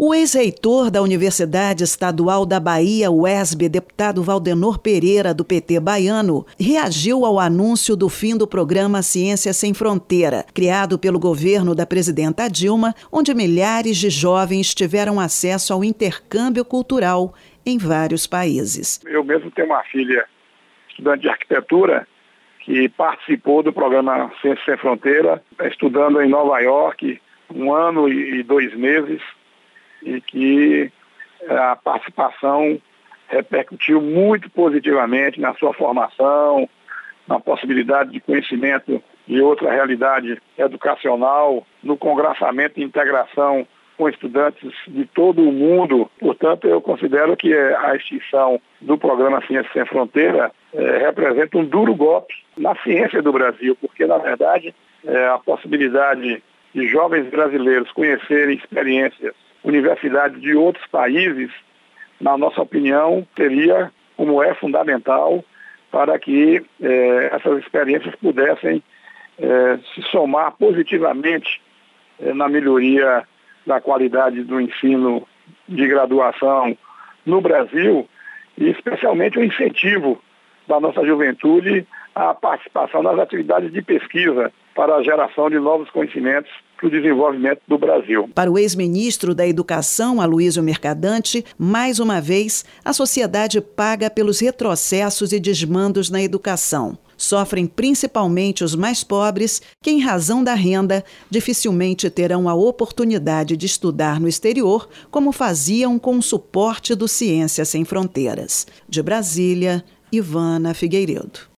O ex-reitor da Universidade Estadual da Bahia, UESB, deputado Valdenor Pereira, do PT baiano, reagiu ao anúncio do fim do programa Ciência Sem Fronteira, criado pelo governo da presidenta Dilma, onde milhares de jovens tiveram acesso ao intercâmbio cultural em vários países. Eu mesmo tenho uma filha, estudante de arquitetura, que participou do programa Ciência Sem Fronteira, estudando em Nova York, 1 ano e 2 meses, e que a participação repercutiu muito positivamente na sua formação, na possibilidade de conhecimento de outra realidade educacional, no congraçamento e integração com estudantes de todo o mundo. Portanto, eu considero que a extinção do programa Ciência Sem Fronteira representa um duro golpe na ciência do Brasil, porque, na verdade, a possibilidade de jovens brasileiros conhecerem experiências, universidades de outros países, na nossa opinião, seria, como é fundamental, para que essas experiências pudessem se somar positivamente na melhoria da qualidade do ensino de graduação no Brasil e especialmente o incentivo da nossa juventude à participação nas atividades de pesquisa para a geração de novos conhecimentos para o desenvolvimento do Brasil. Para o ex-ministro da Educação, Aloysio Mercadante, mais uma vez, a sociedade paga pelos retrocessos e desmandos na educação. Sofrem principalmente os mais pobres, que, em razão da renda, dificilmente terão a oportunidade de estudar no exterior, como faziam com o suporte do Ciência Sem Fronteiras. De Brasília, Ivana Figueiredo.